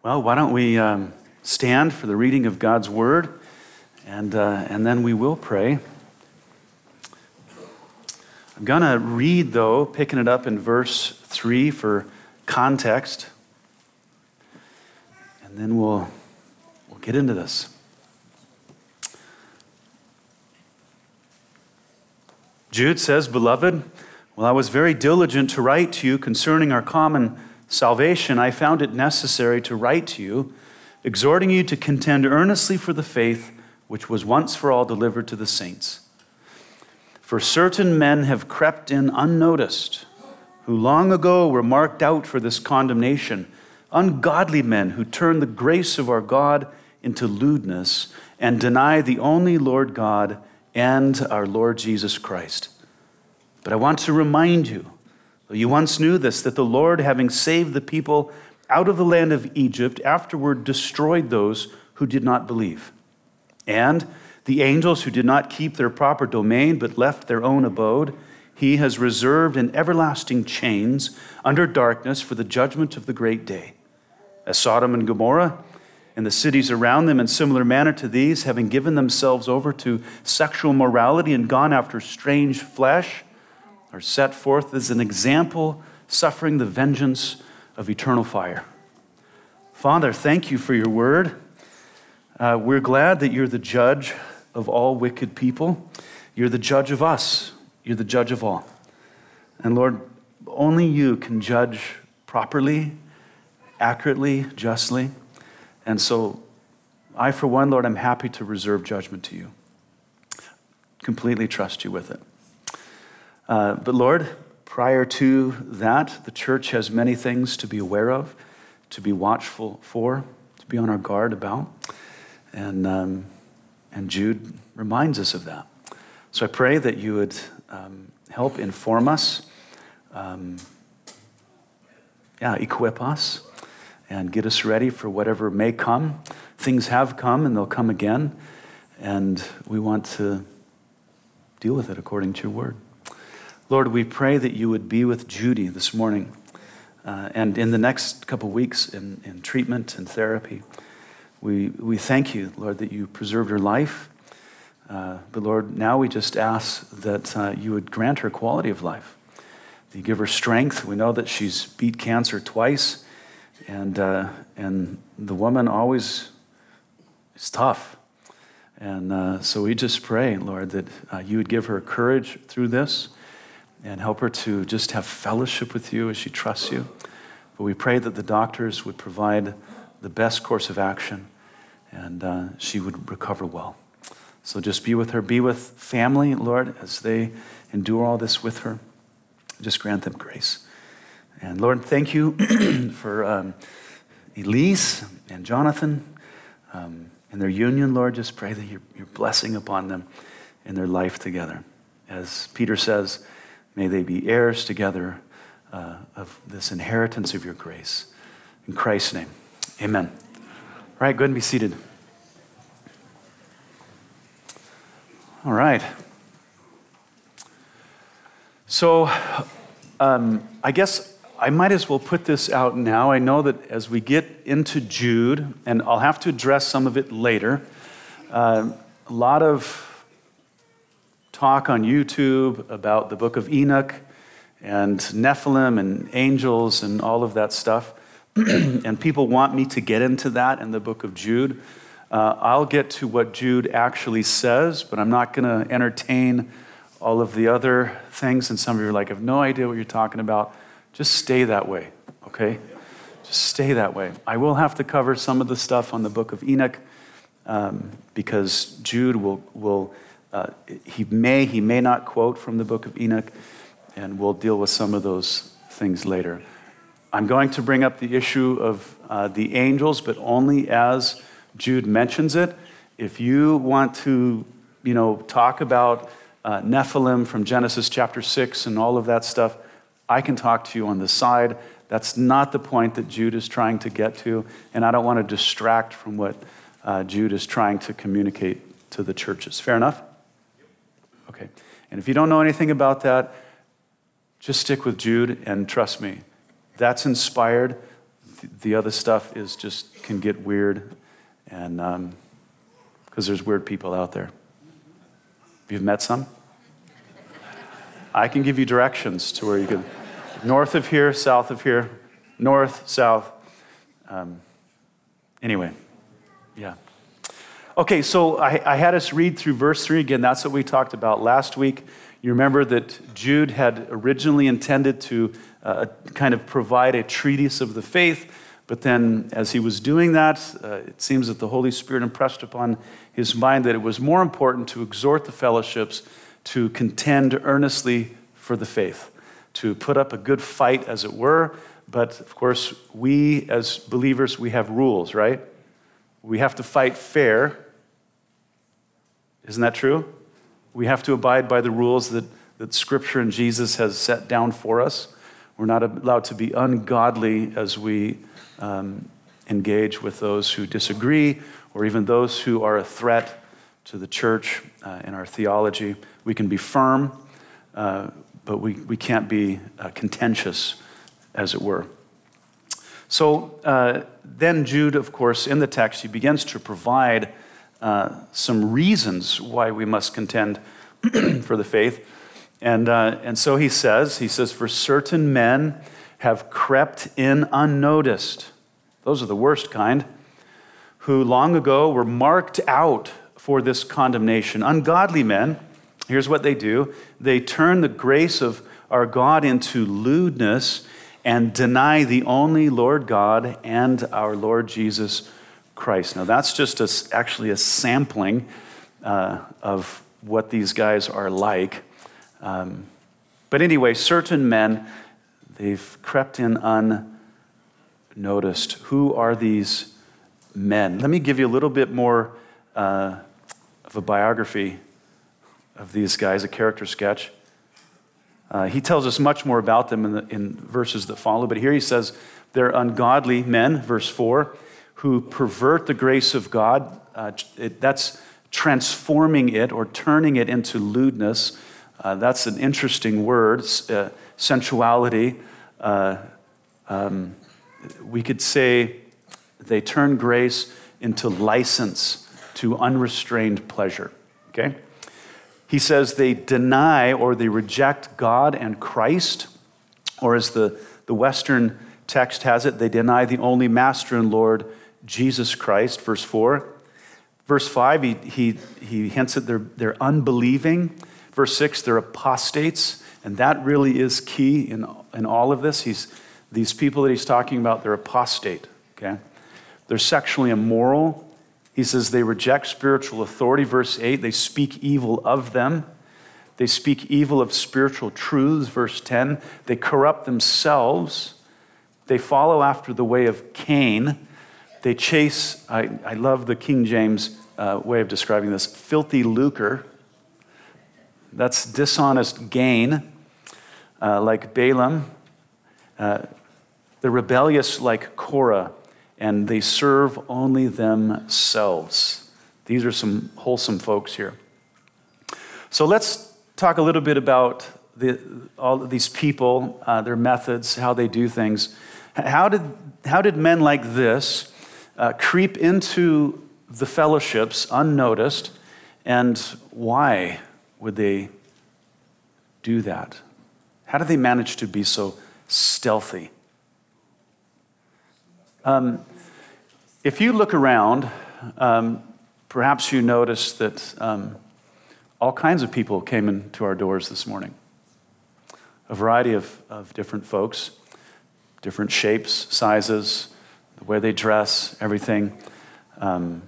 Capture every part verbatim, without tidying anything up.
Well, why don't we um, stand for the reading of God's Word, and, uh, and then we will pray. I'm going to read, though, picking it up in verse three for context, and then we'll, we'll get into this. Jude says, "Beloved, while I was very diligent to write to you concerning our common salvation, I found it necessary to write to you, exhorting you to contend earnestly for the faith which was once for all delivered to the saints. For certain men have crept in unnoticed, who long ago were marked out for this condemnation, ungodly men who turn the grace of our God into lewdness and deny the only Lord God and our Lord Jesus Christ. But I want to remind you, though you once knew this, that the Lord, having saved the people out of the land of Egypt, afterward destroyed those who did not believe. And the angels who did not keep their proper domain, but left their own abode, he has reserved in everlasting chains under darkness for the judgment of the great day. As Sodom and Gomorrah and the cities around them in similar manner to these, having given themselves over to sexual morality and gone after strange flesh, are set forth as an example, suffering the vengeance of eternal fire." Father, thank you for your word. Uh, we're glad that you're the judge of all wicked people. You're the judge of us. You're the judge of all. And Lord, only you can judge properly, accurately, justly. And so I, for one, Lord, I'm happy to reserve judgment to you. Completely trust you with it. Uh, but Lord, prior to that, the church has many things to be aware of, to be watchful for, to be on our guard about. And, um, and Jude reminds us of that. So I pray that you would um, help inform us, um, yeah, equip us, and get us ready for whatever may come. Things have come and they'll come again, and we want to deal with it according to your word. Lord, we pray that you would be with Judy this morning uh, and in the next couple weeks in, in treatment and therapy. We we thank you, Lord, that you preserved her life. Uh, but Lord, now we just ask that uh, you would grant her quality of life, that you give her strength. We know that she's beat cancer twice, and uh, and the woman always is tough. And uh, so we just pray, Lord, that uh, you would give her courage through this, and help her to just have fellowship with you as she trusts you. But we pray that the doctors would provide the best course of action, and uh, she would recover well. So just be with her. Be with family, Lord, as they endure all this with her. Just grant them grace. And Lord, thank you for um, Elise and Jonathan um, and their union. Lord, just pray that your, your blessing upon them in their life together. As Peter says, may they be heirs together uh, of this inheritance of your grace. In Christ's name, amen. All right, go ahead and be seated. All right. So um, I guess I might as well put this out now. I know that as we get into Jude, and I'll have to address some of it later, uh, a lot of talk on YouTube about the book of Enoch and Nephilim and angels and all of that stuff. And people want me to get into that in the book of Jude. Uh, I'll get to what Jude actually says, but I'm not going to entertain all of the other things. And some of you are like, I have no idea what you're talking about. Just stay that way, okay? Just stay that way. I will have to cover some of the stuff on the book of Enoch um, because Jude will will Uh, he may, he may not quote from the book of Enoch, and we'll deal with some of those things later. I'm going to bring up the issue of uh, the angels, but only as Jude mentions it. If you want to, you know, talk about uh, Nephilim from Genesis chapter six and all of that stuff, I can talk to you on the side. That's not the point that Jude is trying to get to, and I don't want to distract from what uh, Jude is trying to communicate to the churches. Fair enough? Okay. And if you don't know anything about that, just stick with Jude and trust me. That's inspired. the other stuff is just can get weird, and because um, there's weird people out there. You've met some? I can give you directions to where you can, north of here, south of here, north, south. Um, anyway, yeah. Okay, so I, I had us read through verse three again. That's what we talked about last week. You remember that Jude had originally intended to uh, kind of provide a treatise of the faith, but then as he was doing that, uh, it seems that the Holy Spirit impressed upon his mind that it was more important to exhort the fellowships to contend earnestly for the faith, to put up a good fight, as it were. But of course, we as believers, we have rules, right? We have to fight fair. Isn't that true? We have to abide by the rules that, that Scripture and Jesus has set down for us. We're not allowed to be ungodly as we um, engage with those who disagree, or even those who are a threat to the church uh, in our theology. We can be firm, uh, but we, we can't be uh, contentious, as it were. So uh, then Jude, of course, in the text, he begins to provide uh, some reasons why we must contend for the faith. And, uh, and so he says, he says, for certain men have crept in unnoticed. Those are the worst kind, who long ago were marked out for this condemnation. Ungodly men, here's what they do. They turn the grace of our God into lewdness and deny the only Lord God and our Lord Jesus Christ. Now that's just a, actually a sampling uh, of what these guys are like. Um, but anyway, certain men, they've crept in unnoticed. Who are these men? Let me give you a little bit more uh, of a biography of these guys, a character sketch. Uh, he tells us much more about them in, the, in verses that follow, but here he says, they're ungodly men, verse four, who pervert the grace of God. Uh, it, that's transforming it or turning it into lewdness. Uh, that's an interesting word, uh, sensuality. Uh, um, we could say they turn grace into license, to unrestrained pleasure, okay? He says they deny or they reject God and Christ, or as the, the Western text has it, they deny the only Master and Lord, Jesus Christ, verse four. Verse five, he, he, he hints at they're, they're unbelieving. Verse six, they're apostates, and that really is key in, in all of this. He's, these people that he's talking about, they're apostate, okay? They're sexually immoral. He says they reject spiritual authority. Verse eight, they speak evil of them. They speak evil of spiritual truths. Verse ten, they corrupt themselves. They follow after the way of Cain. They chase, I, I love the King James uh, way of describing this, filthy lucre. That's dishonest gain, uh, like Balaam. Uh, they're rebellious like Korah, and they serve only themselves. These are some wholesome folks here. So let's talk a little bit about the, all of these people, uh, their methods, how they do things. How did, how did men like this uh, creep into the fellowships unnoticed, and why would they do that? How did they manage to be so stealthy? Um, if you look around, um, perhaps you notice that um, all kinds of people came into our doors this morning. A variety of, of different folks, different shapes, sizes, the way they dress, everything. Um,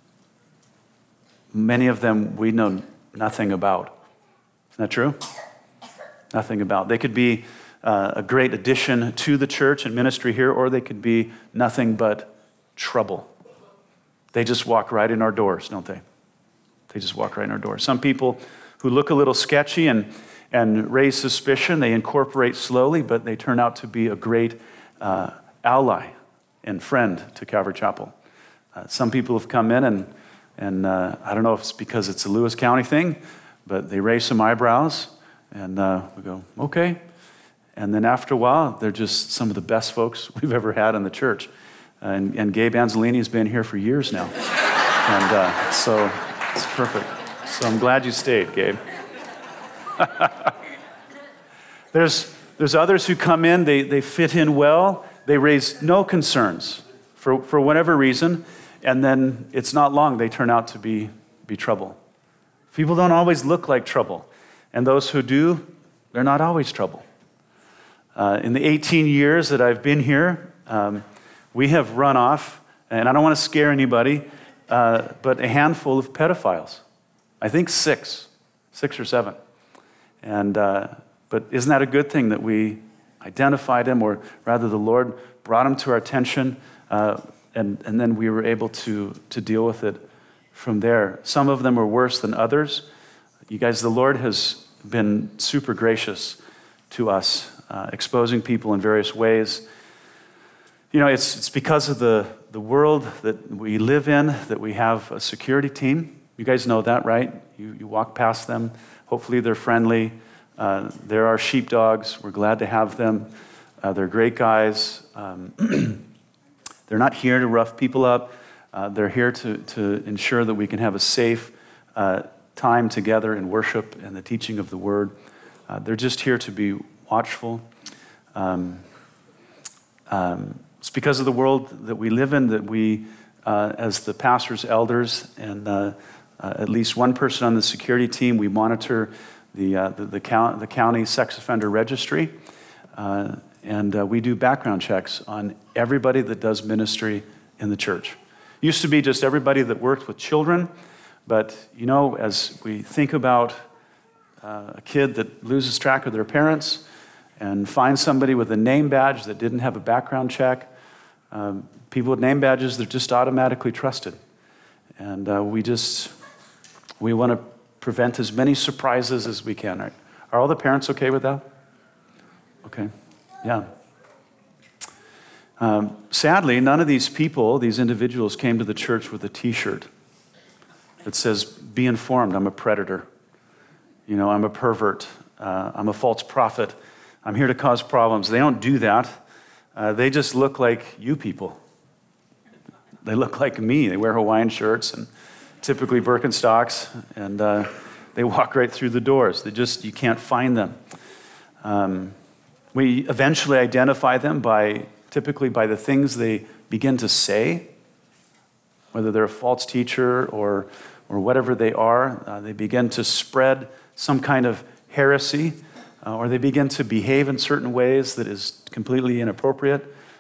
many of them we know nothing about. Isn't that true? Nothing about. They could be uh, a great addition to the church and ministry here, or they could be nothing but trouble. They just walk right in our doors, don't they? They just walk right in our doors. Some people who look a little sketchy and, and raise suspicion, they incorporate slowly, but they turn out to be a great uh, ally and friend to Calvary Chapel. Uh, some people have come in and, and uh, I don't know if it's because it's a Lewis County thing, but they raise some eyebrows and uh, we go, okay. And then after a while, they're just some of the best folks we've ever had in the church. And, and Gabe Anzolini has been here for years now. And uh, so it's perfect. So I'm glad you stayed, Gabe. there's, there's others who come in, they, they fit in well, they raise no concerns for, for whatever reason, and then it's not long, they turn out to be, be trouble. People don't always look like trouble, and those who do, they're not always trouble. Uh, in the eighteen years that I've been here, um, we have run off, and I don't want to scare anybody, uh, but a handful of pedophiles. I think six, six or seven. And uh, but isn't that a good thing that we identified them, or rather the Lord brought them to our attention, uh, and, and then we were able to, to deal with it from there. Some of them were worse than others. You guys, the Lord has been super gracious to us, uh, exposing people in various ways. You know, it's it's because of the, the world that we live in that we have a security team. You guys know that, right? You, you walk past them. Hopefully they're friendly. Uh, they're our sheepdogs. We're glad to have them. Uh, they're great guys. Um, they're not here to rough people up. Uh, they're here to, to ensure that we can have a safe uh, time together in worship and the teaching of the Word. Uh, they're just here to be watchful. Um, um, it's because of the world that we live in that we, uh, as the pastors, elders, and uh, uh, at least one person on the security team, we monitor the uh, the, the, count, the county sex offender registry, uh, and uh, we do background checks on everybody that does ministry in the church. It used to be just everybody that worked with children, but you know, as we think about uh, a kid that loses track of their parents and finds somebody with a name badge that didn't have a background check, um, people with name badges, they're just automatically trusted. And uh, we just, we want to prevent as many surprises as we can. Right? Are all the parents okay with that? Okay, yeah. Um, sadly, none of these people, these individuals, came to the church with a T-shirt that says, "Be informed, I'm a predator. You know, I'm a pervert. Uh, I'm a false prophet. I'm here to cause problems." They don't do that. Uh, they just look like you people. They look like me. They wear Hawaiian shirts and typically Birkenstocks, and uh, they walk right through the doors. They just, you can't find them. Um, we eventually identify them by, typically by the things they begin to say, whether they're a false teacher or, or whatever they are. Uh, they begin to spread some kind of heresy, uh, or they begin to behave in certain ways that is completely inappropriate.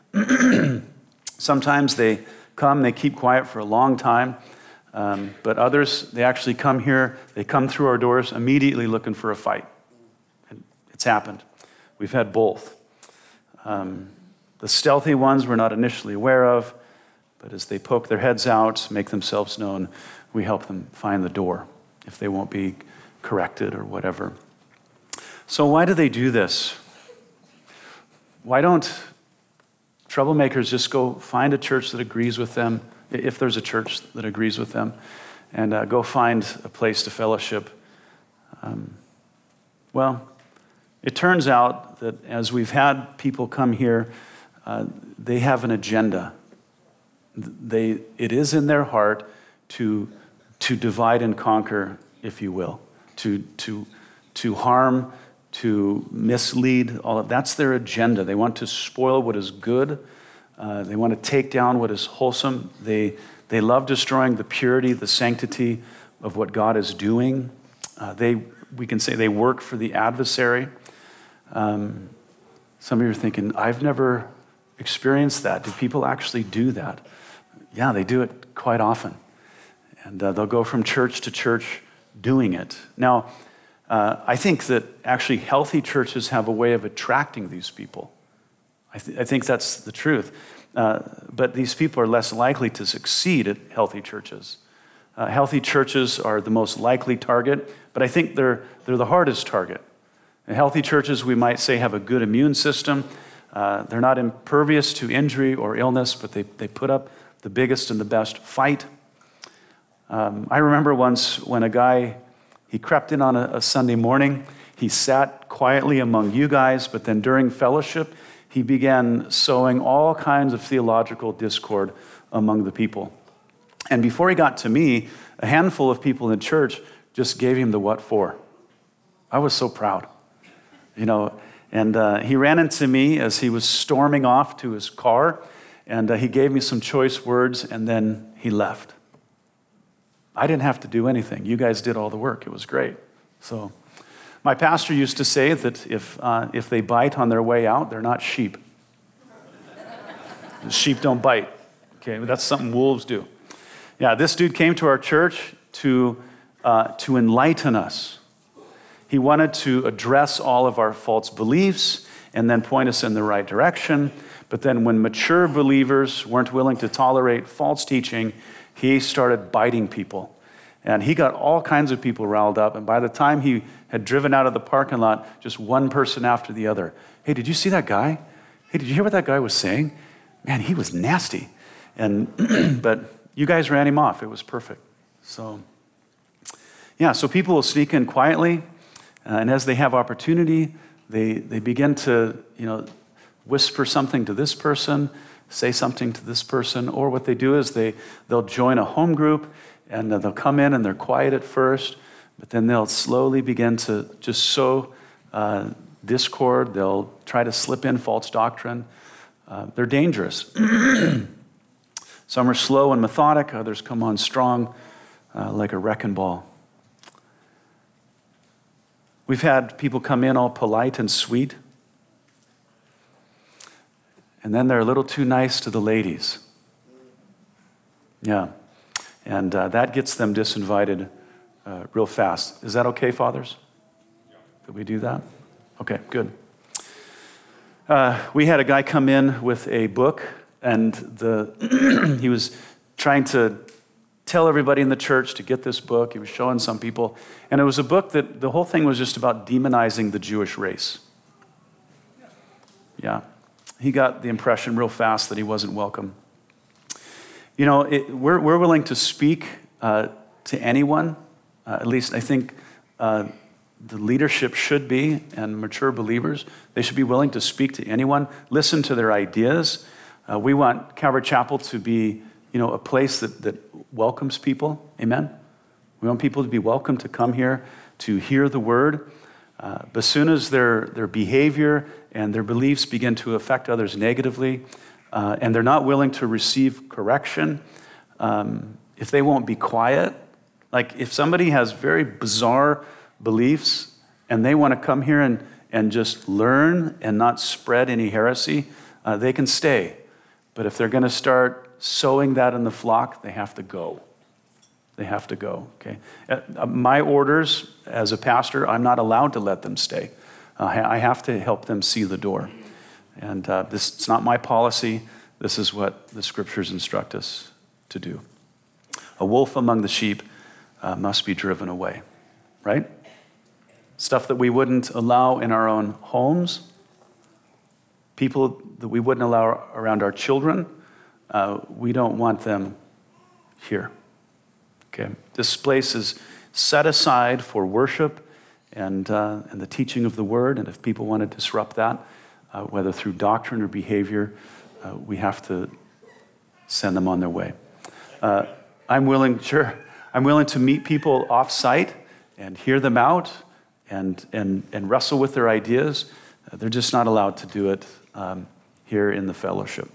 Sometimes they come, they keep quiet for a long time. Um, but others, they actually come here, they come through our doors immediately looking for a fight. And it's happened. We've had both. Um, the stealthy ones we're not initially aware of, but as they poke their heads out, make themselves known, we help them find the door if they won't be corrected or whatever. So why do they do this? Why don't troublemakers just go find a church that agrees with them, if there's a church that agrees with them, and uh, go find a place to fellowship? Um, well, it turns out that as we've had people come here, uh, they have an agenda. They, it is in their heart to, to divide and conquer, if you will, to, to, to harm, to mislead. All of that's their agenda. They want to spoil what is good. Uh, they want to take down what is wholesome. They, they love destroying the purity, the sanctity of what God is doing. Uh, they, we can say they work for the adversary. Um, some of you are thinking, I've never experienced that. Do people actually do that? Yeah, they do it quite often. And uh, they'll go from church to church doing it. Now, uh, I think that actually healthy churches have a way of attracting these people. I, th- I think that's the truth. Uh, but these people are less likely to succeed at healthy churches. Uh, healthy churches are the most likely target, but I think they're, they're the hardest target. And healthy churches, we might say, have a good immune system. Uh, they're not impervious to injury or illness, but they, they put up the biggest and the best fight. Um, I remember once when a guy, he crept in on a, a Sunday morning. He sat quietly among you guys, but then during fellowship, he began sowing all kinds of theological discord among the people. And before he got to me, a handful of people in the church just gave him the what for. I was so proud, you know. And uh, he ran into me as he was storming off to his car, and uh, he gave me some choice words, and then he left. I didn't have to do anything. You guys did all the work. It was great. So my pastor used to say that if uh, if they bite on their way out, they're not sheep. Sheep don't bite. Okay, that's something wolves do. Yeah, this dude came to our church to uh, to enlighten us. He wanted to address all of our false beliefs and then point us in the right direction. But then when mature believers weren't willing to tolerate false teaching, he started biting people. And he got all kinds of people riled up. And by the time he had driven out of the parking lot, just one person after the other. Hey, did you see that guy? Hey, did you hear what that guy was saying? Man, he was nasty. And but you guys ran him off. It was perfect. So, yeah, so people will sneak in quietly. Uh, and as they have opportunity, they, they begin to, you know, whisper something to this person, say something to this person, or what they do is they, they'll join a home group, and they'll come in and they're quiet at first, but then they'll slowly begin to just sow uh, discord. They'll try to slip in false doctrine. Uh, they're dangerous. Some are slow and methodic, others come on strong uh, like a wrecking ball. We've had people come in all polite and sweet, and then they're a little too nice to the ladies. Yeah, and uh, that gets them disinvited uh, real fast. Is that okay, fathers? That we do that? Okay, good. Uh, we had a guy come in with a book, and the he was trying to tell everybody in the church to get this book. He was showing some people. And it was a book that the whole thing was just about demonizing the Jewish race. Yeah. He got the impression real fast that he wasn't welcome. You know, it, we're, we're willing to speak uh, to anyone. Uh, at least I think uh, the leadership should be, and mature believers, they should be willing to speak to anyone, listen to their ideas. Uh, we want Calvary Chapel to be, you know, a place that, that welcomes people. Amen? We want people to be welcome to come here to hear the word. Uh, but as soon as their, their behavior and their beliefs begin to affect others negatively, uh, and they're not willing to receive correction, um, if they won't be quiet, like if somebody has very bizarre beliefs and they want to come here and, and just learn and not spread any heresy, uh, they can stay. But if they're going to start sowing that in the flock, they have to go. They have to go, okay? Uh, my orders as a pastor, I'm not allowed to let them stay. Uh, I have to help them see the door. And uh, this it's not my policy. This is what the scriptures instruct us to do. A wolf among the sheep uh, must be driven away, right? Stuff that we wouldn't allow in our own homes, people that we wouldn't allow around our children, uh, we don't want them here. Okay, this place is set aside for worship and uh, and the teaching of the word. And if people want to disrupt that, uh, whether through doctrine or behavior, uh, we have to send them on their way. Uh, I'm willing, sure, I'm willing to meet people off-site and hear them out and and and wrestle with their ideas. Uh, they're just not allowed to do it um, here in the fellowship.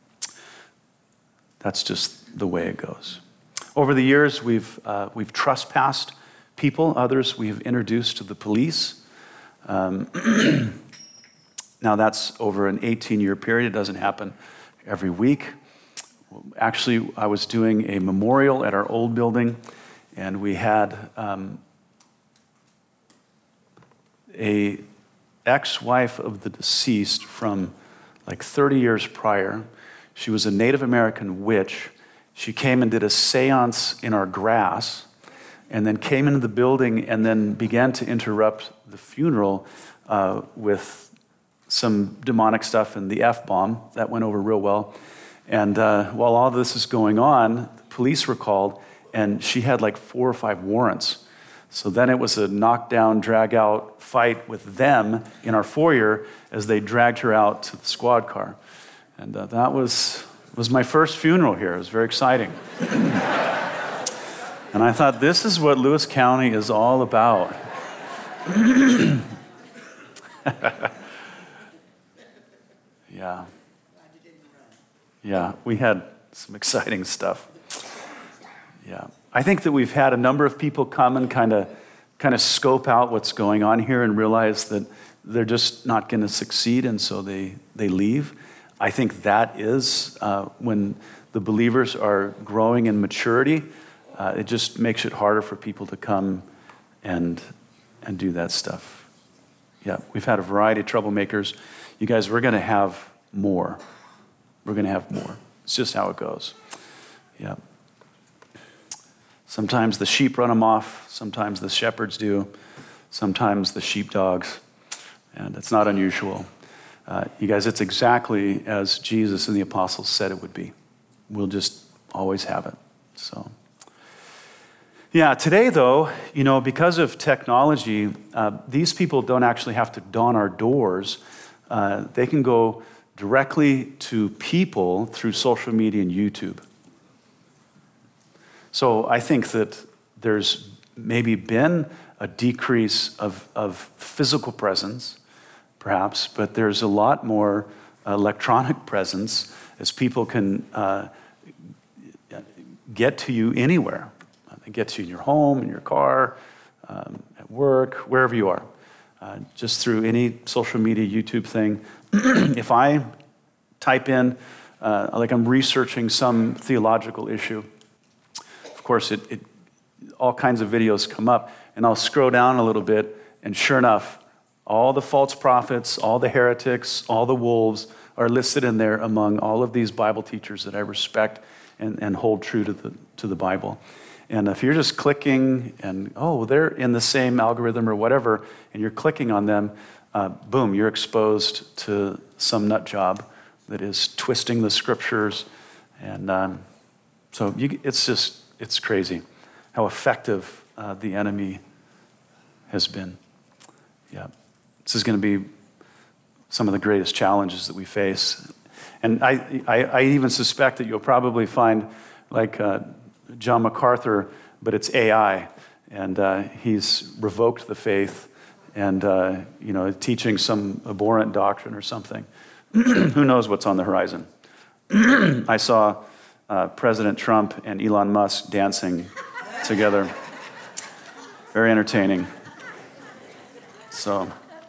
That's just the way it goes. Over the years, we've uh, we've trespassed people. Others we've introduced to the police. Um, now that's over an eighteen-year period. It doesn't happen every week. Actually, I was doing a memorial at our old building, and we had um, a ex-wife of the deceased from like thirty years prior. She was a Native American witch. She came and did a seance in our grass, and then came into the building and then began to interrupt the funeral uh, with some demonic stuff and the F-bomb. That went over real well. And uh, while all this is going on, the police were called, and she had like four or five warrants. So then it was a knockdown, drag-out fight with them in our foyer as they dragged her out to the squad car. And uh, that was, was my first funeral here. It was very exciting. And I thought, this is what Lewis County is all about. Yeah. Yeah, we had some exciting stuff. Yeah. I think that we've had a number of people come and kind of kind of scope out what's going on here and realize that they're just not going to succeed, and so they, they leave. I think that is uh, when the believers are growing in maturity, uh, it just makes it harder for people to come and and do that stuff. Yeah, we've had a variety of troublemakers. You guys, we're going to have more. We're going to have more. It's just how it goes. Yeah. Sometimes the sheep run them off. Sometimes the shepherds do. Sometimes the sheepdogs. And it's not unusual. Uh, you guys, it's exactly as Jesus and the apostles said it would be. We'll just always have it. So, yeah, today though, you know, because of technology, uh, these people don't actually have to don our doors. Uh, they can go directly to people through social media and YouTube. So I think that there's maybe been a decrease of, of physical presence, perhaps, but there's a lot more electronic presence as people can uh, get to you anywhere. They get to you in your home, in your car, um, at work, wherever you are. Uh, just through any social media, YouTube thing. If I type in, uh, like I'm researching some theological issue, of course, it, it all kinds of videos come up, and I'll scroll down a little bit, and sure enough, all the false prophets, all the heretics, all the wolves are listed in there among all of these Bible teachers that I respect and, and hold true to the to the Bible. And if you're just clicking and, oh, they're in the same algorithm or whatever, and you're clicking on them, uh, boom, you're exposed to some nut job that is twisting the scriptures. And um, so you, it's just, it's crazy how effective uh, the enemy has been. Yeah. This is going to be some of the greatest challenges that we face. And I, I, I even suspect that you'll probably find, like, uh, John MacArthur, but it's A I, and uh, he's revoked the faith and, uh, you know, teaching some abhorrent doctrine or something. Who knows what's on the horizon? I saw uh, President Trump and Elon Musk dancing together. Very entertaining. So,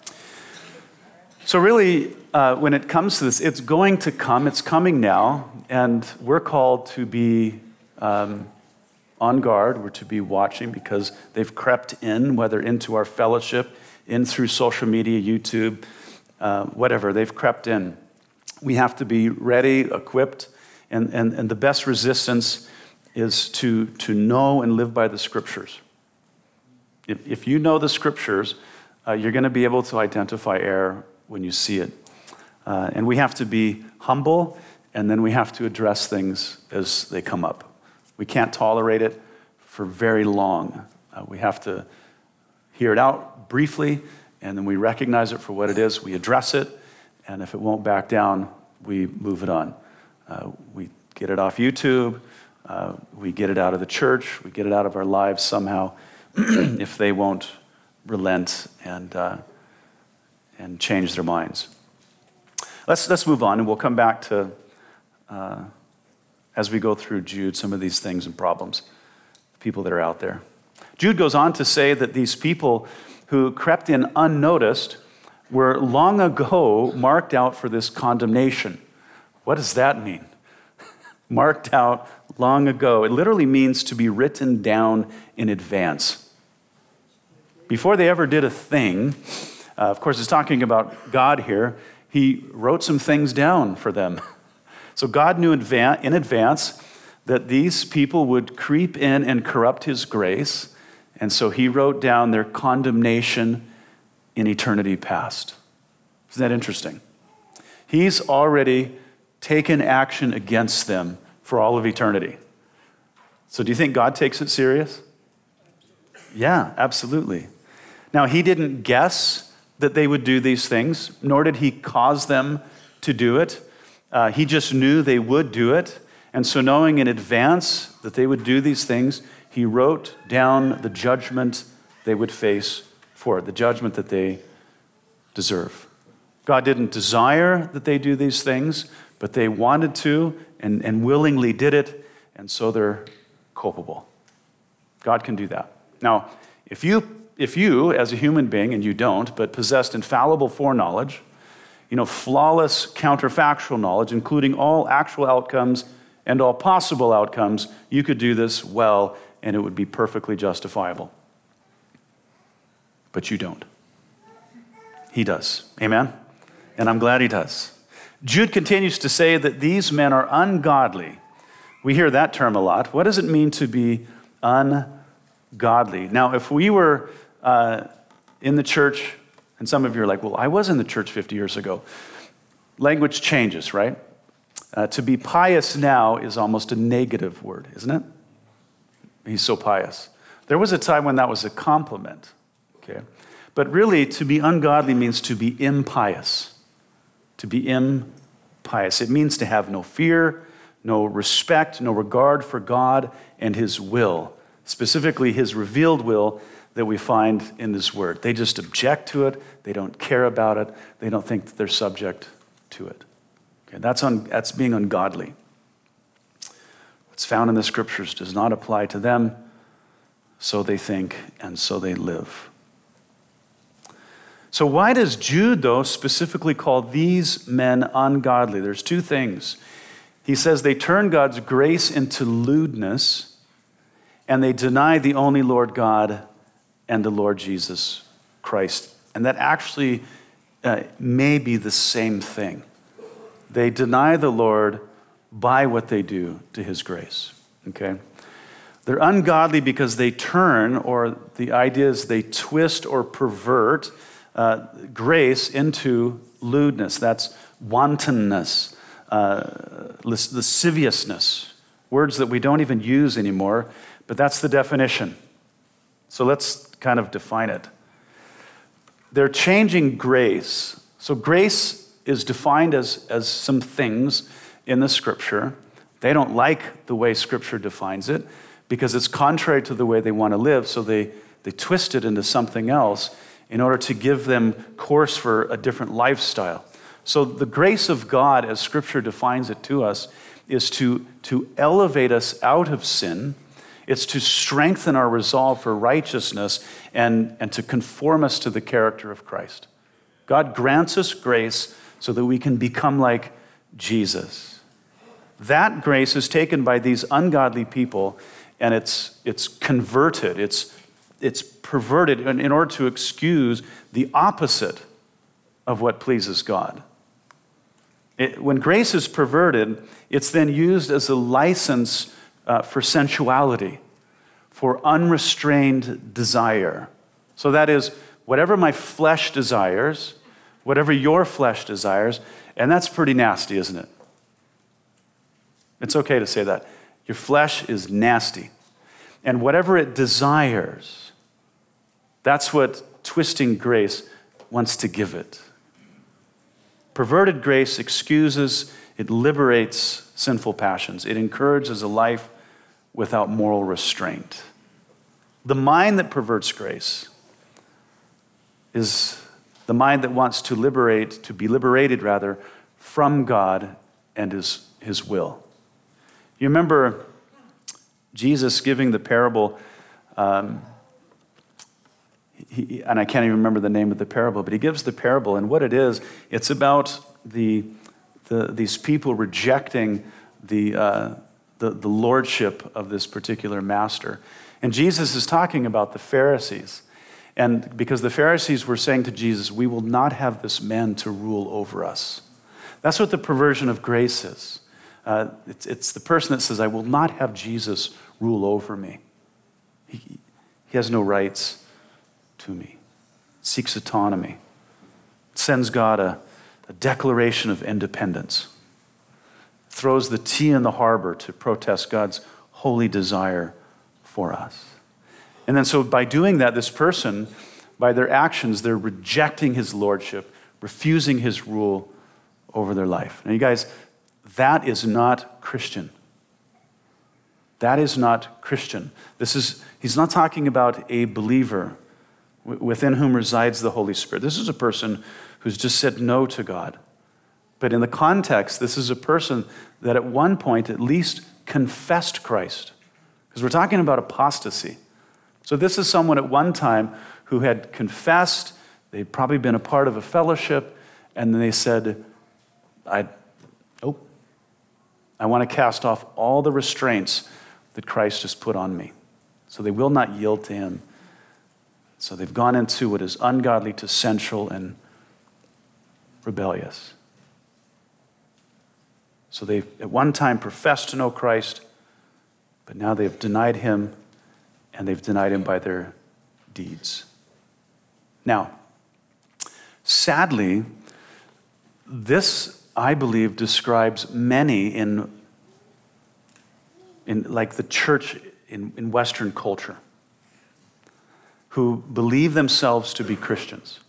so really, uh, when it comes to this, it's going to come, it's coming now, and we're called to be Um, on guard. We're to be watching because they've crept in, whether into our fellowship, in through social media, YouTube, uh, whatever. They've crept in. We have to be ready, equipped, and, and, and the best resistance is to, to know and live by the scriptures. If, if you know the scriptures, uh, you're going to be able to identify error when you see it. Uh, and we have to be humble, and then we have to address things as they come up. We can't tolerate it for very long. Uh, we have to hear it out briefly, and then we recognize it for what it is. We address it, and if it won't back down, we move it on. Uh, we get it off YouTube. Uh, we get it out of the church. We get it out of our lives somehow if they won't relent and uh, and change their minds. Let's, let's move on, and we'll come back to... Uh, as we go through Jude, some of these things and problems, people that are out there. Jude goes on to say that these people who crept in unnoticed were long ago marked out for this condemnation. What does that mean? Marked out long ago. It literally means to be written down in advance. Before they ever did a thing, uh, of course, it's talking about God here, he wrote some things down for them. So God knew in advance that these people would creep in and corrupt his grace, and so he wrote down their condemnation in eternity past. Isn't that interesting? He's already taken action against them for all of eternity. So do you think God takes it serious? Yeah, absolutely. Now, he didn't guess that they would do these things, nor did he cause them to do it. Uh, he just knew they would do it. And so knowing in advance that they would do these things, he wrote down the judgment they would face for it, the judgment that they deserve. God didn't desire that they do these things, but they wanted to and, and willingly did it, and so they're culpable. God can do that. Now, if you, if you, as a human being, and you don't, but possessed infallible foreknowledge, you know, flawless counterfactual knowledge, including all actual outcomes and all possible outcomes, you could do this well, and it would be perfectly justifiable. But you don't. He does. Amen? And I'm glad he does. Jude continues to say that these men are ungodly. We hear that term a lot. What does it mean to be ungodly? Now, if we were uh, in the church, and some of you are like, well, I was in the church fifty years ago. Language changes, right? Uh, to be pious now is almost a negative word, isn't it? He's so pious. There was a time when that was a compliment, okay? But really, to be ungodly means to be impious. To be impious. It means to have no fear, no respect, no regard for God and his will, specifically his revealed will that we find in this word. They just object to it. They don't care about it. They don't think that they're subject to it. Okay, that's, un, that's being ungodly. What's found in the scriptures does not apply to them, so they think and so they live. So why does Jude, though, specifically call these men ungodly? There's two things. He says they turn God's grace into lewdness, and they deny the only Lord God and the Lord Jesus Christ. And that actually uh, may be the same thing. They deny the Lord by what they do to his grace, okay? They're ungodly because they turn, or the idea is they twist or pervert uh, grace into lewdness. That's wantonness, uh, lasciviousness, words that we don't even use anymore, but that's the definition. So let's kind of define it. They're changing grace. So grace is defined as, as some things in the scripture. They don't like the way scripture defines it because it's contrary to the way they want to live, so they, they twist it into something else in order to give them course for a different lifestyle. So the grace of God, as scripture defines it to us, is to, to elevate us out of sin. It's to strengthen our resolve for righteousness and, and to conform us to the character of Christ. God grants us grace so that we can become like Jesus. That grace is taken by these ungodly people, and it's, it's converted, it's, it's perverted in, in order to excuse the opposite of what pleases God. It, when grace is perverted, it's then used as a license uh, for sensuality, for unrestrained desire. So that is, whatever my flesh desires, whatever your flesh desires, and that's pretty nasty, isn't it? It's okay to say that. Your flesh is nasty. And whatever it desires, that's what twisting grace wants to give it. Perverted grace excuses, it liberates sinful passions. It encourages a life without moral restraint. The mind that perverts grace is the mind that wants to liberate, to be liberated rather, from God and his, his will. You remember Jesus giving the parable, um, he, and I can't even remember the name of the parable, but he gives the parable, and what it is, it's about the, the these people rejecting the, uh, the, the lordship of this particular master. And Jesus is talking about the Pharisees. And because the Pharisees were saying to Jesus, we will not have this man to rule over us. That's what the perversion of grace is. Uh, it's, it's the person that says, I will not have Jesus rule over me. He, he has no rights to me. Seeks autonomy. Sends God a, a declaration of independence. Throws the tea in the harbor to protest God's holy desire for us. And then so by doing that, this person, by their actions, they're rejecting his lordship, refusing his rule over their life. Now, you guys, that is not Christian. That is not Christian. This is, he's not talking about a believer within whom resides the Holy Spirit. This is a person who's just said no to God. But in the context, this is a person that at one point at least confessed Christ. Because we're talking about apostasy. So this is someone at one time who had confessed, they'd probably been a part of a fellowship, and then they said, I, oh, I want to cast off all the restraints that Christ has put on me. So they will not yield to him. So they've gone into what is ungodly to sensual and rebellious. So they at one time professed to know Christ, but now they've denied him, and they've denied him by their deeds. Now, sadly, this, I believe, describes many in, in like the church in, in Western culture who believe themselves to be Christians.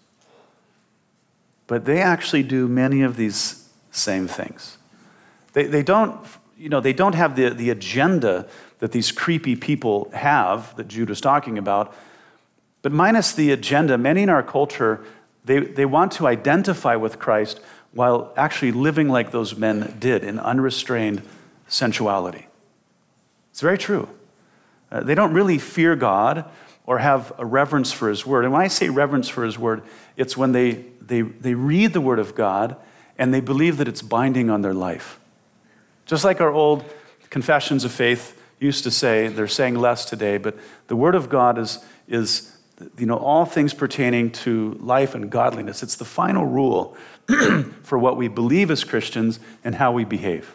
But they actually do many of these same things. They, they don't, you know, they don't have the, the agenda that these creepy people have that Jude was talking about. But minus the agenda, many in our culture, they, they want to identify with Christ while actually living like those men did in unrestrained sensuality. It's very true. Uh, they don't really fear God or have a reverence for his word. And when I say reverence for his word, it's when they, they, they read the word of God and they believe that it's binding on their life. Just like our old confessions of faith used to say, they're saying less today, but the word of God is, is you know, all things pertaining to life and godliness. It's the final rule for what we believe as Christians and how we behave.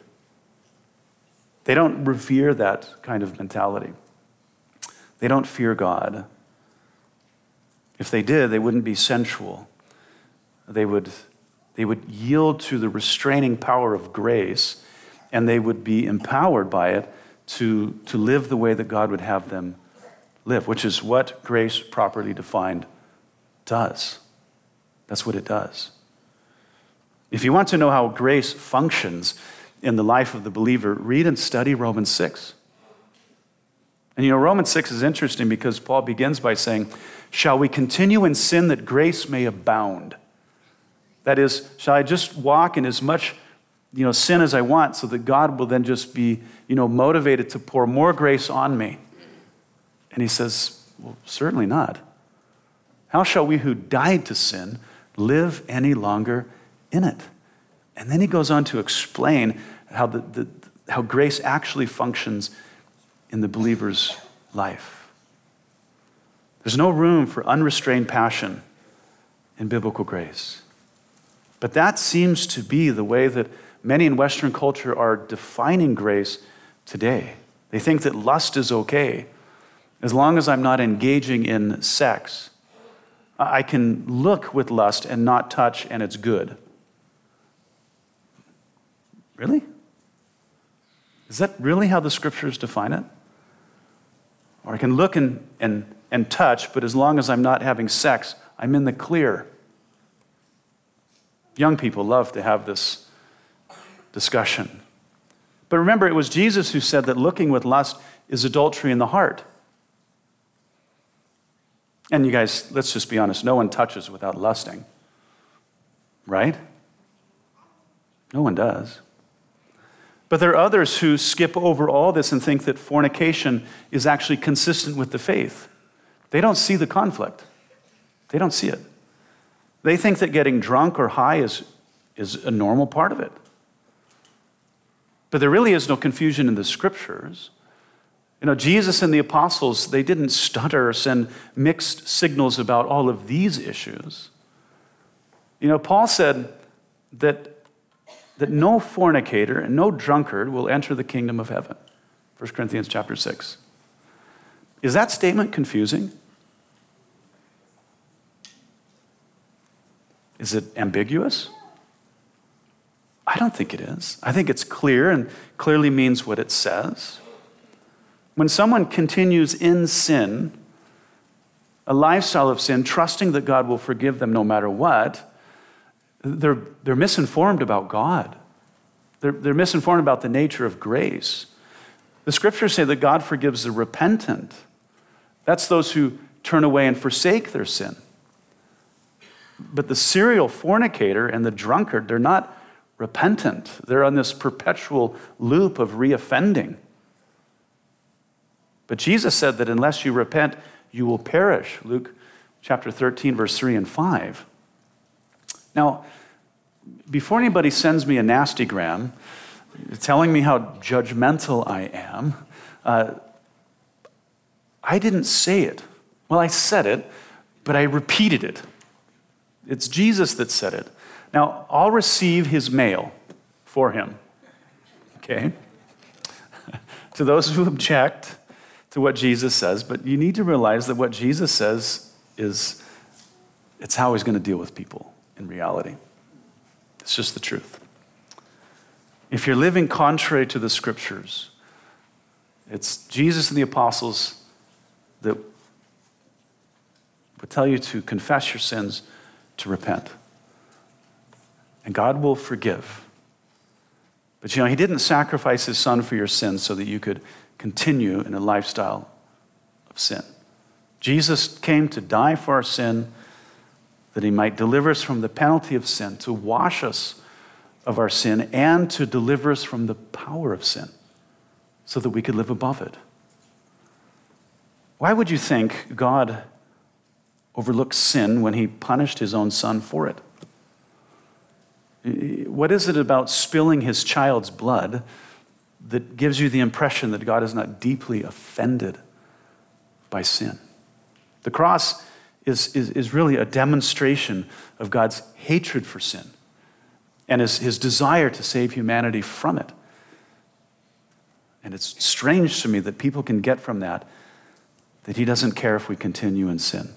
They don't revere that kind of mentality. They don't fear God. If they did, they wouldn't be sensual. They would, they would yield to the restraining power of grace, and they would be empowered by it to, to live the way that God would have them live, which is what grace properly defined does. That's what it does. If you want to know how grace functions in the life of the believer, read and study Romans six. And you know, Romans six is interesting because Paul begins by saying, shall we continue in sin that grace may abound? That is, shall I just walk in as much you know, sin as I want so that God will then just be, you know, motivated to pour more grace on me? And he says, well, certainly not. How shall we who died to sin live any longer in it? And then he goes on to explain how, the, the, how grace actually functions in the believer's life. There's no room for unrestrained passion in biblical grace. But that seems to be the way that many in Western culture are defining grace today. They think that lust is okay. As long as I'm not engaging in sex, I can look with lust and not touch, and it's good. Really? Is that really how the scriptures define it? Or I can look and, and, and touch, but as long as I'm not having sex, I'm in the clear. Young people love to have this discussion. But remember, it was Jesus who said that looking with lust is adultery in the heart. And you guys, let's just be honest, no one touches without lusting. Right? No one does. But there are others who skip over all this and think that fornication is actually consistent with the faith. They don't see the conflict. They don't see it. They think that getting drunk or high is, is a normal part of it. But there really is no confusion in the scriptures. You know, Jesus and the apostles, they didn't stutter or send mixed signals about all of these issues. You know, Paul said that that no fornicator and no drunkard will enter the kingdom of heaven. First Corinthians chapter six. Is that statement confusing? Is it ambiguous? I don't think it is. I think it's clear and clearly means what it says. When someone continues in sin, a lifestyle of sin, trusting that God will forgive them no matter what, they're, they're misinformed about God. They're, they're misinformed about the nature of grace. The scriptures say that God forgives the repentant. That's those who turn away and forsake their sin. But the serial fornicator and the drunkard, they're not repentant. They're on this perpetual loop of reoffending. But Jesus said that unless you repent, you will perish. Luke chapter thirteen, verse three and five. Now, before anybody sends me a nastygram telling me how judgmental I am, uh, I didn't say it. Well, I said it, but I repeated it. It's Jesus that said it. Now, I'll receive his mail for him, okay? To those who object to what Jesus says, but you need to realize that what Jesus says is, it's how he's going to deal with people in reality. It's just the truth. If you're living contrary to the scriptures, it's Jesus and the apostles that would tell you to confess your sins, to repent. And God will forgive. But you know, he didn't sacrifice his son for your sins so that you could continue in a lifestyle of sin. Jesus came to die for our sin, that he might deliver us from the penalty of sin, to wash us of our sin, and to deliver us from the power of sin, so that we could live above it. Why would you think God overlooked sin when he punished his own son for it? What is it about spilling his child's blood that gives you the impression that God is not deeply offended by sin? The cross is, is, is really a demonstration of God's hatred for sin and his, his desire to save humanity from it. And it's strange to me that people can get from that that he doesn't care if we continue in sin.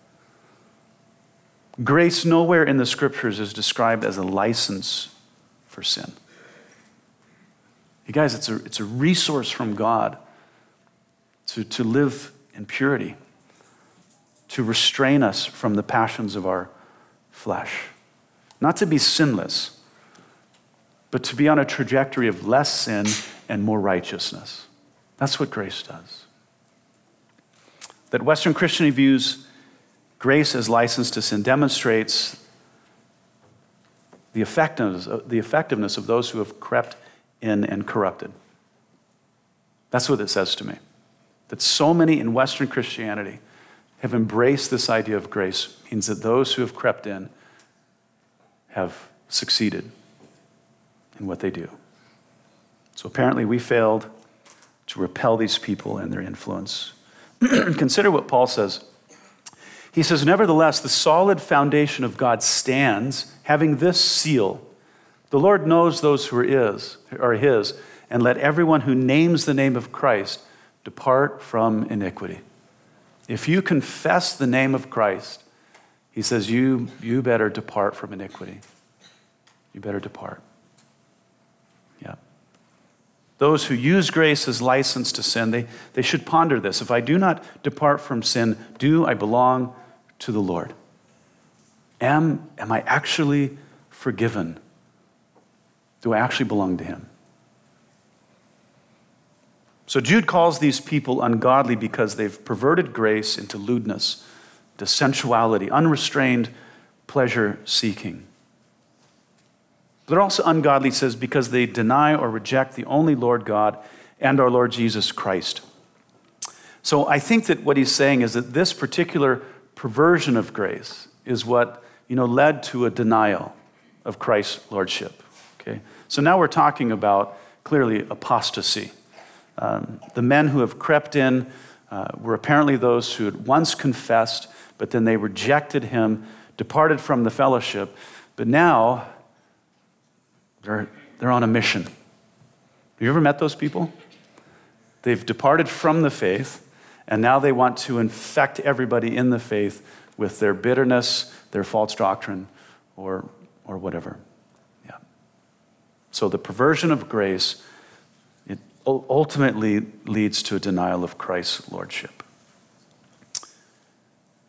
Grace nowhere in the scriptures is described as a license for sin. You guys, it's a, it's a resource from God to, to live in purity, to restrain us from the passions of our flesh. Not to be sinless, but to be on a trajectory of less sin and more righteousness. That's what grace does. That Western Christianity views grace as license to sin demonstrates the effectiveness, the effectiveness of those who have crept in and corrupted. That's what it says to me. That so many in Western Christianity have embraced this idea of grace means that those who have crept in have succeeded in what they do. So apparently we failed to repel these people and their influence. Consider what Paul says. He says, nevertheless, the solid foundation of God stands, having this seal. The Lord knows those who are his, are his, and let everyone who names the name of Christ depart from iniquity. If you confess the name of Christ, he says, you, you better depart from iniquity. You better depart. Yeah. Those who use grace as license to sin, they, they should ponder this. If I do not depart from sin, do I belong to the Lord? Am, am I actually forgiven? Do I actually belong to him? So Jude calls these people ungodly because they've perverted grace into lewdness, to sensuality, unrestrained pleasure-seeking. They're also ungodly, he says, because they deny or reject the only Lord God and our Lord Jesus Christ. So I think that what he's saying is that this particular perversion of grace is what, you know, led to a denial of Christ's lordship. Okay, so now we're talking about clearly apostasy. Um, the men who have crept in uh, were apparently those who had once confessed, but then they rejected him, departed from the fellowship, but now they're, they're on a mission. Have you ever met those people? They've departed from the faith, and now they want to infect everybody in the faith with their bitterness, their false doctrine, or, or whatever. Yeah. So the perversion of grace, it ultimately leads to a denial of Christ's lordship.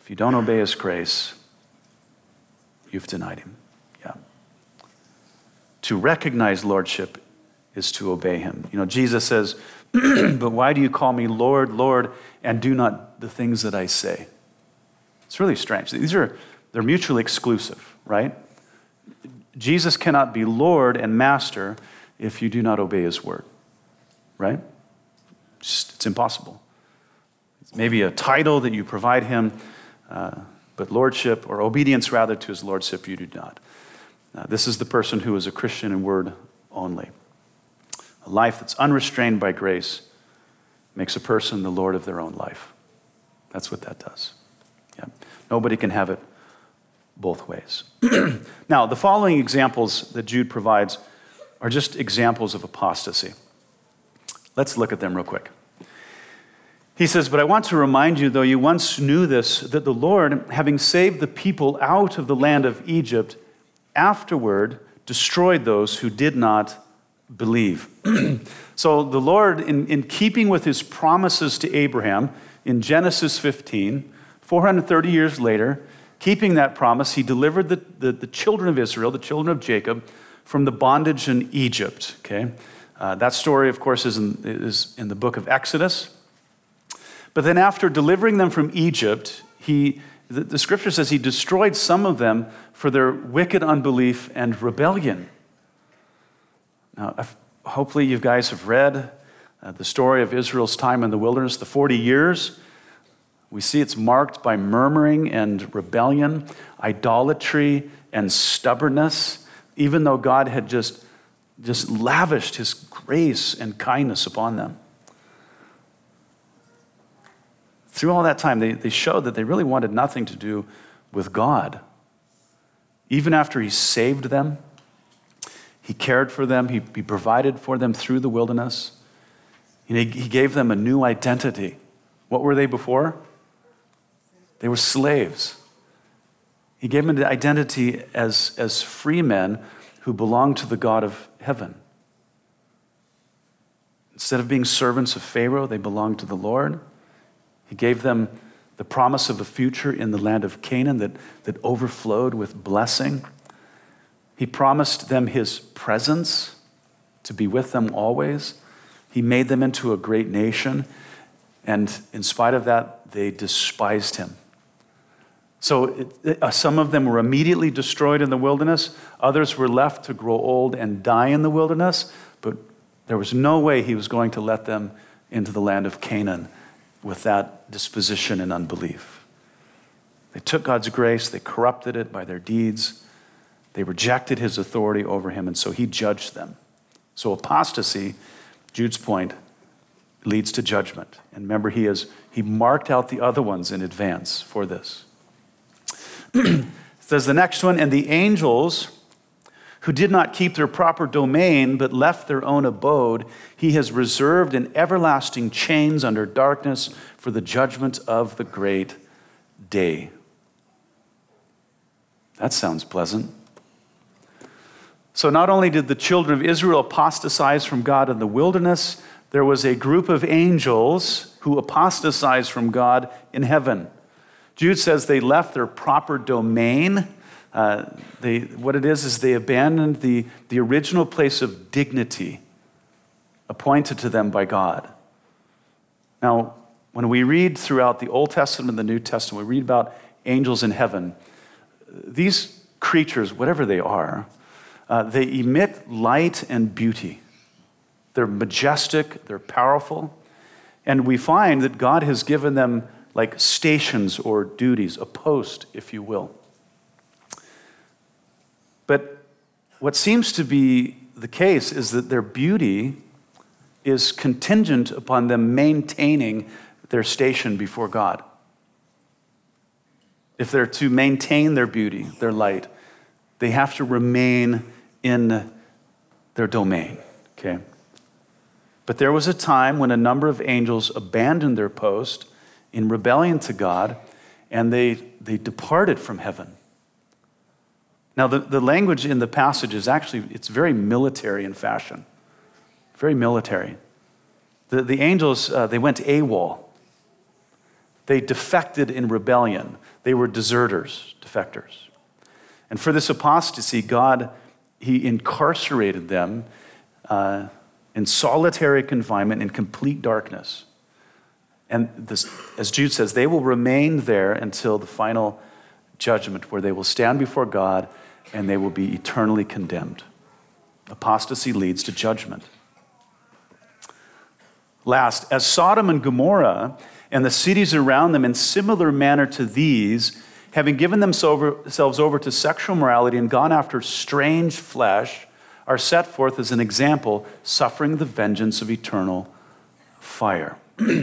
If you don't obey his grace, you've denied him. Yeah. To recognize lordship is to obey him. You know, Jesus says, but why do you call me Lord, Lord, and do not the things that I say? It's really strange. These are, they're mutually exclusive, right? Jesus cannot be Lord and Master if you do not obey his word, right? Just, it's impossible. It's maybe a title that you provide him, uh, but lordship, or obedience rather to his lordship, you do not. Uh, this is the person who is a Christian in word only. A life that's unrestrained by grace makes a person the Lord of their own life. That's what that does. Yeah. Nobody can have it both ways. Now, the following examples that Jude provides are just examples of apostasy. Let's look at them real quick. He says, but I want to remind you, though you once knew this, that the Lord, having saved the people out of the land of Egypt, afterward destroyed those who did not believe. So the Lord, in, in keeping with his promises to Abraham in Genesis fifteen, four hundred thirty years later, keeping that promise, he delivered the, the, the children of Israel, the children of Jacob, from the bondage in Egypt. Okay, uh, that story, of course, is in, is in the book of Exodus. But then after delivering them from Egypt, he, the, the scripture says he destroyed some of them for their wicked unbelief and rebellion. Now, I've, hopefully you guys have read uh, the story of Israel's time in the wilderness, the forty years. We see it's marked by murmuring and rebellion, idolatry and stubbornness, even though God had just, just lavished his grace and kindness upon them. Through all that time, they, they showed that they really wanted nothing to do with God. Even after he saved them, he cared for them, he, he provided for them through the wilderness. He, he gave them a new identity. What were they before? They were slaves. He gave them an identity as, as free men who belonged to the God of heaven. Instead of being servants of Pharaoh, they belonged to the Lord. He gave them the promise of a future in the land of Canaan that, that overflowed with blessing. He promised them his presence to be with them always. He made them into a great nation, and in spite of that, they despised him. So it, it, uh, some of them were immediately destroyed in the wilderness. Others were left to grow old and die in the wilderness, but there was no way he was going to let them into the land of Canaan with that disposition and unbelief. They took God's grace, they corrupted it by their deeds, they rejected his authority over him, and so he judged them. So apostasy, Jude's point, leads to judgment. And remember, he has he marked out the other ones in advance for this. It says the next one, and the angels who did not keep their proper domain, but left their own abode, he has reserved in everlasting chains under darkness for the judgment of the great day. That sounds pleasant. So not only did the children of Israel apostatize from God in the wilderness, there was a group of angels who apostatized from God in heaven. Jude says they left their proper domain. Uh, they, what it is is they abandoned the, the original place of dignity appointed to them by God. Now, when we read throughout the Old Testament and the New Testament, we read about angels in heaven. These creatures, whatever they are, uh, they emit light and beauty. They're majestic, they're powerful, and we find that God has given them like stations or duties, a post, if you will. But what seems to be the case is that their beauty is contingent upon them maintaining their station before God. If they're to maintain their beauty, their light, they have to remain in their domain, okay? But there was a time when a number of angels abandoned their post in rebellion to God, and they, they departed from heaven. Now, the, the language in the passage is actually, it's very military in fashion. Very military. The, the angels, uh, they went AWOL. They defected in rebellion. They were deserters, defectors. And for this apostasy, God, he incarcerated them uh, in solitary confinement, in complete darkness. And this, as Jude says, they will remain there until the final judgment, where they will stand before God and they will be eternally condemned. Apostasy leads to judgment. Last, as Sodom and Gomorrah and the cities around them in similar manner to these, having given themselves over to sexual morality and gone after strange flesh, are set forth as an example, suffering the vengeance of eternal fire.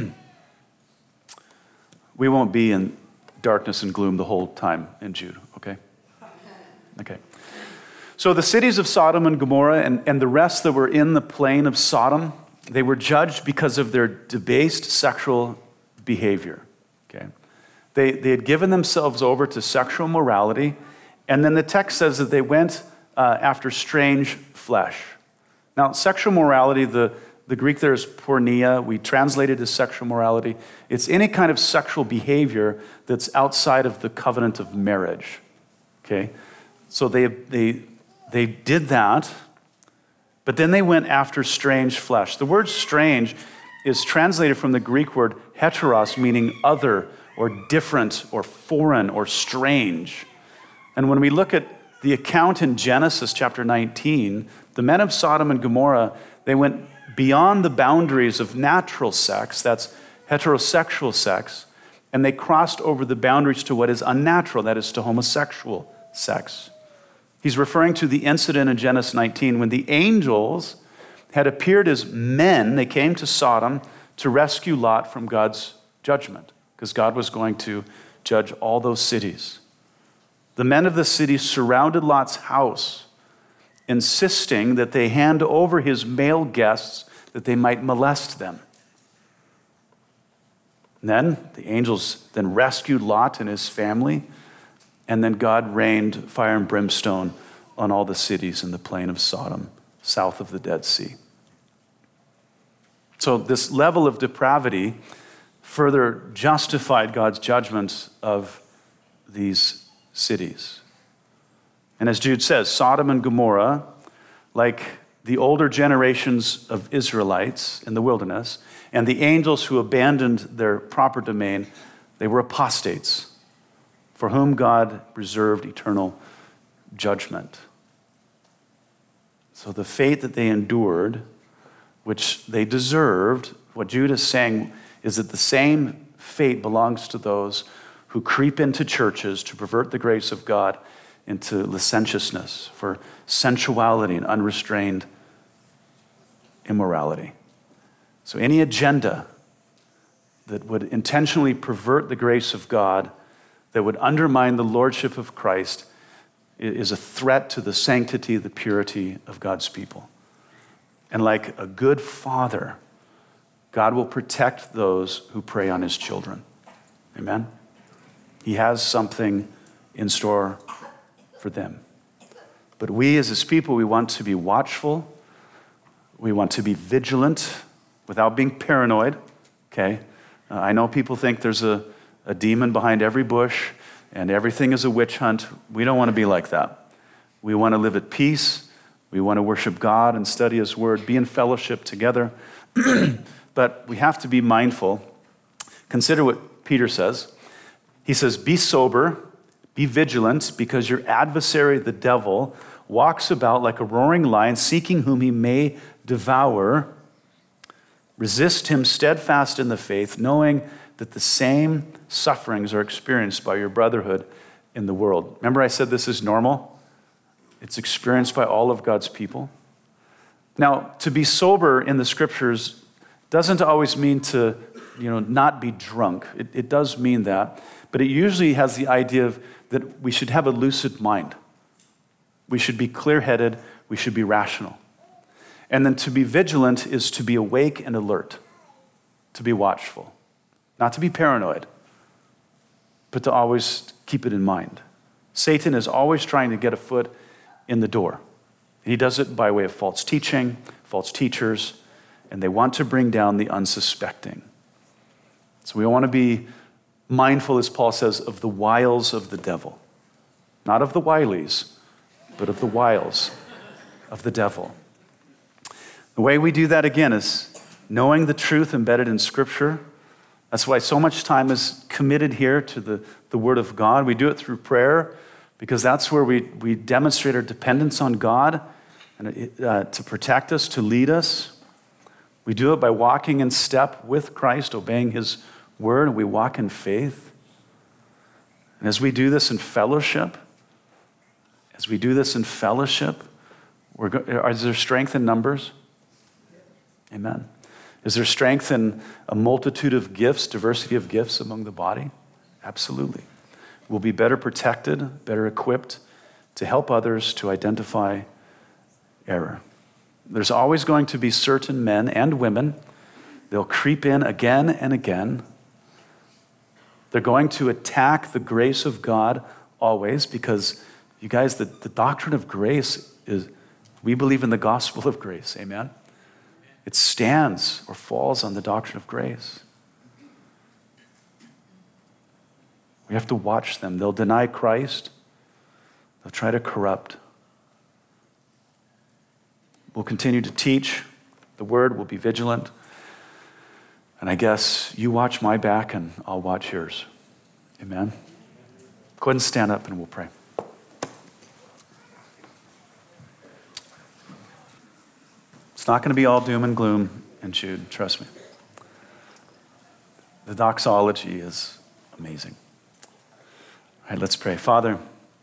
We won't be in darkness and gloom the whole time in Jude, okay? Okay. So the cities of Sodom and Gomorrah and, and the rest that were in the plain of Sodom, they were judged because of their debased sexual behavior, okay? They, they had given themselves over to sexual morality, and then the text says that they went uh, after strange flesh. Now, sexual morality, the, the Greek there is porneia. We translate it as sexual morality. It's any kind of sexual behavior that's outside of the covenant of marriage, okay? So they, they, they did that, but then they went after strange flesh. The word strange is translated from the Greek word heteros, meaning other or different or foreign or strange. And when we look at the account in Genesis chapter nineteen, the men of Sodom and Gomorrah, they went beyond the boundaries of natural sex, that's heterosexual sex, and they crossed over the boundaries to what is unnatural, that is to homosexual sex. He's referring to the incident in Genesis nineteen when the angels had appeared as men. They came to Sodom to rescue Lot from God's judgment, because God was going to judge all those cities. The men of the city surrounded Lot's house, insisting that they hand over his male guests that they might molest them. And then the angels then rescued Lot and his family, and then God rained fire and brimstone on all the cities in the plain of Sodom, south of the Dead Sea. So this level of depravity further justified God's judgment of these cities. And as Jude says, Sodom and Gomorrah, like the older generations of Israelites in the wilderness, and the angels who abandoned their proper domain, they were apostates, for whom God reserved eternal judgment. So the fate that they endured, which they deserved, what Jude is saying is that the same fate belongs to those who creep into churches to pervert the grace of God into licentiousness, for sensuality and unrestrained immorality. So any agenda that would intentionally pervert the grace of God, that would undermine the lordship of Christ, is a threat to the sanctity, the purity of God's people. And like a good father, God will protect those who prey on his children. Amen? He has something in store for them. But we as his people, we want to be watchful. We want to be vigilant without being paranoid, okay? Uh, I know people think there's a, a demon behind every bush and everything is a witch hunt. We don't want to be like that. We want to live at peace. We want to worship God and study his word, be in fellowship together. But we have to be mindful. Consider what Peter says. He says, be sober, be vigilant, because your adversary, the devil, walks about like a roaring lion, seeking whom he may devour. Resist him steadfast in the faith, knowing that the same sufferings are experienced by your brotherhood in the world. Remember I said this is normal? It's experienced by all of God's people. Now, to be sober in the scriptures doesn't always mean to, you know, not be drunk. It, it does mean that, but it usually has the idea of that we should have a lucid mind. We should be clear-headed. We should be rational. And then to be vigilant is to be awake and alert, to be watchful, not to be paranoid, but to always keep it in mind. Satan is always trying to get a foot in the door. He does it by way of false teaching, false teachers, and they want to bring down the unsuspecting. So we want to be mindful, as Paul says, of the wiles of the devil. Not of the wilies, but of the wiles of the devil. The way we do that, again, is knowing the truth embedded in Scripture. That's why so much time is committed here to the, the Word of God. We do it through prayer, because that's where we, we demonstrate our dependence on God and uh, to protect us, to lead us. We do it by walking in step with Christ, obeying His Word, and we walk in faith. And as we do this in fellowship, as we do this in fellowship, we're go- is there strength in numbers? Amen. Is there strength in a multitude of gifts, diversity of gifts among the body? Absolutely. We'll be better protected, better equipped to help others to identify error. There's always going to be certain men and women, they'll creep in again and again. They're going to attack the grace of God always, because, you guys, the, the doctrine of grace is, we believe in the gospel of grace, amen? It stands or falls on the doctrine of grace. We have to watch them. They'll deny Christ. They'll try to corrupt. We'll continue to teach the word. We'll be vigilant. And I guess you watch my back and I'll watch yours. Amen? Go ahead and stand up and we'll pray. It's not going to be all doom and gloom and Jude, trust me. The doxology is amazing. All right, let's pray. Father,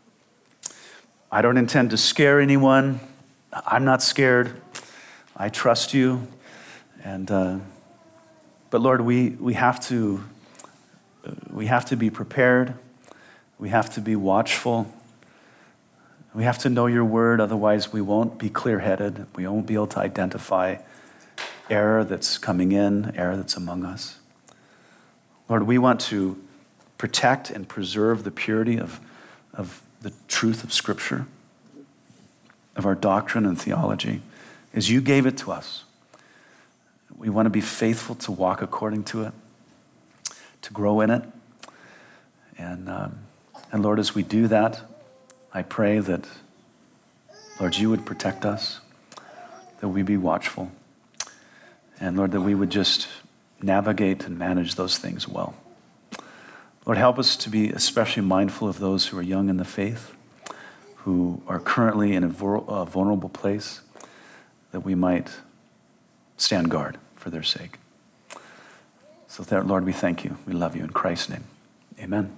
I don't intend to scare anyone. I'm not scared. I trust you. And uh, but Lord, we we have to we have to be prepared. We have to be watchful. We have to know your word, otherwise we won't be clear-headed. We won't be able to identify error that's coming in, error that's among us. Lord, we want to protect and preserve the purity of, of the truth of Scripture, of our doctrine and theology, as you gave it to us. We want to be faithful to walk according to it, to grow in it. And, um, and Lord, as we do that, I pray that, Lord, you would protect us, that we be watchful, and Lord, that we would just navigate and manage those things well. Lord, help us to be especially mindful of those who are young in the faith, who are currently in a vulnerable place, that we might stand guard for their sake. So, Lord, we thank you. We love you in Christ's name. Amen.